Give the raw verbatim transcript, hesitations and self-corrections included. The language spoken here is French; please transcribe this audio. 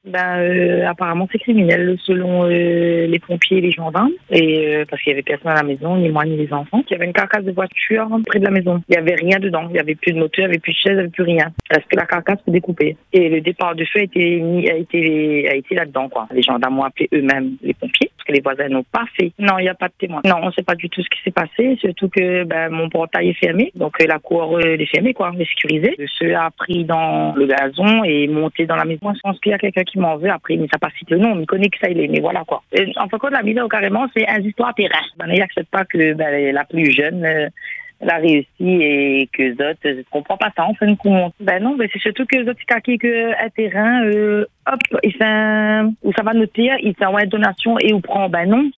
Ben, euh, apparemment, c'est criminel, selon euh, les pompiers et les gendarmes. Et euh, parce qu'il y avait personne à la maison, ni moi, ni les enfants. Il y avait une carcasse de voiture près de la maison. Il y avait rien dedans. Il y avait plus de moteur, il y avait plus de chaise, il y avait plus rien. Parce que la carcasse s'est découpée. Et le départ de feu a été mis, a été, a été là-dedans, quoi. Les gendarmes ont appelé eux-mêmes les pompiers, parce que les voisins n'ont pas fait. Non, il n'y a pas de témoin. Non, on ne sait pas du tout ce qui s'est passé, surtout que ben, mon portail est fermé. Donc euh, la cour euh, est fermée, quoi, est sécurisée. Le feu a pris dans le gazon et est monté dans la maison. Je pense qu'il y a quelqu'un qui m'en veut après, mais ça pas cite le nom, on me connaît que ça il est, mais voilà quoi. Et, en fin de compte, la vidéo carrément, c'est un histoire terrain. Ben, il n'accepte pas que ben, la plus jeune, euh, elle a réussi et que les autres, je ne comprends pas ça en fin de compte. Ben non, ben c'est surtout que les autres, c'est qu'un terrain, euh, hop, il fait un, où ça va noter, il fait une donation et où prend, ben non.